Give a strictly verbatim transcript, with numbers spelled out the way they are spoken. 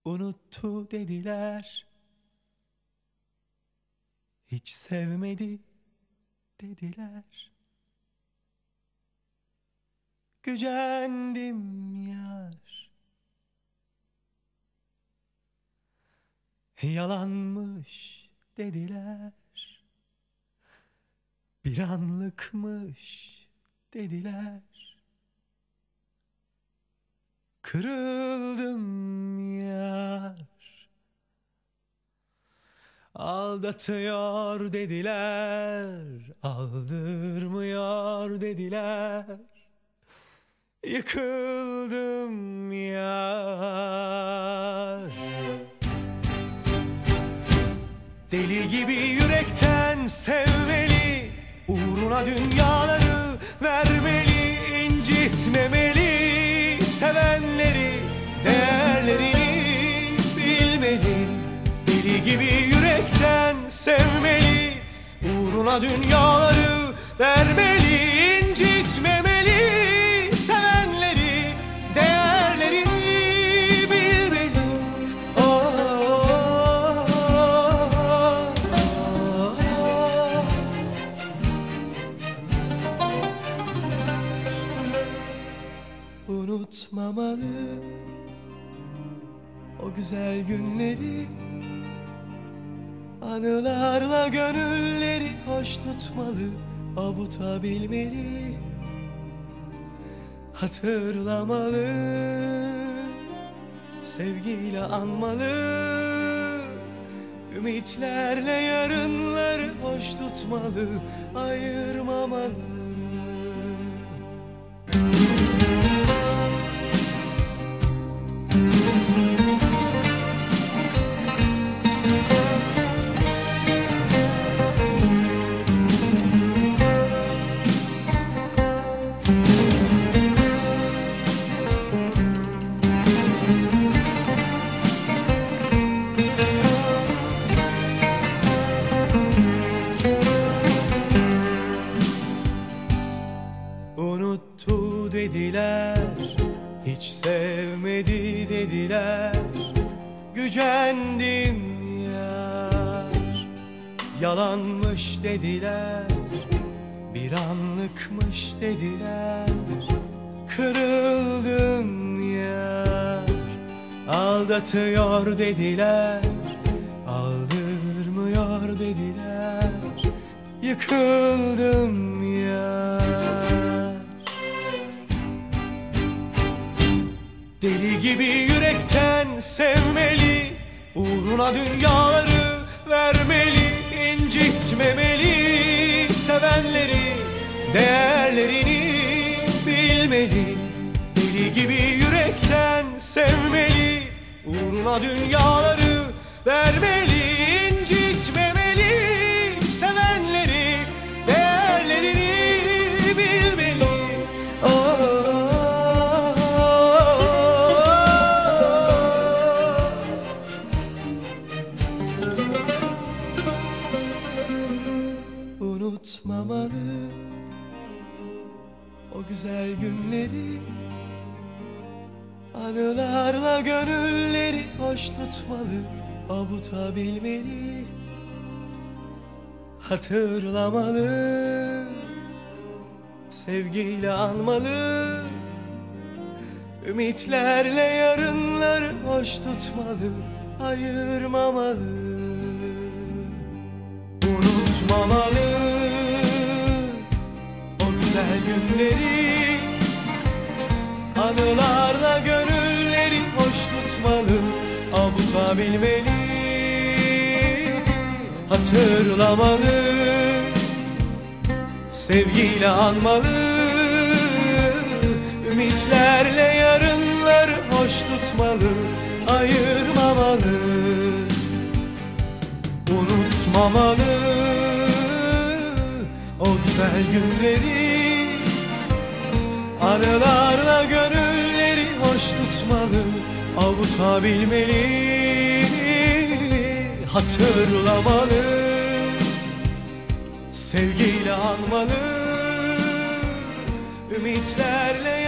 Unuttu dediler, hiç sevmedi dediler. Gücendim yar, yalanmış dediler. Bir anlıkmış dediler. Kırıldım yar, aldatıyor dediler, aldırmıyor dediler. Yıkıldım yar, deli gibi yürekten sevmeli, uğruna dünyaları vermeli, incitmemeli. Sevenleri, değerlerini bilmeli. Deli gibi yürekten sevmeli, uğruna dünyaları vermeli, incitmemeli. Sevenleri, değerlerini bilmeli. Oh, oh, oh, oh. Unutmamalı o güzel günleri, anılarla gönülleri hoş tutmalı, avutabilmeli, hatırlamalı, sevgiyle anmalı, ümitlerle yarınları hoş tutmalı, ayırmamalı. Unuttu dediler, hiç sevmedi dediler. Gücendim yar, yalanmış dediler, bir anlıkmış dediler. Kırıldım yar, aldatıyor dediler, aldırmıyor dediler. Yıkıldım yar, deli gibi yürekten sevmeli, uğruna dünyaları vermeli, incitmemeli. Sevenleri, değerlerini bilmeli. Deli gibi yürekten sevmeli, uğruna dünyaları vermeli, incitmemeli. Sevenleri, değerlerini bilmeli. Oh, oh, oh. Unutmamalı o güzel günleri, anılarla gönülleri hoş tutmalı, avutabilmeli, hatırlamalı, sevgiyle anmalı, ümitlerle yarınları hoş tutmalı, ayırmamalı. Unutmamalı o güzel günleri, anılarla gönülleri hoş tutmalı, avutabilmeli, hatırlamalı, sevgiyle anmalı, ümitlerle yarınları hoş tutmalı, ayırmamalı. Unutmamalı o güzel günleri, anılarla gönülleri hoş tutmalı, avutabilmeli, hatırlamalı, sevgiyle anmalı, ümitlerle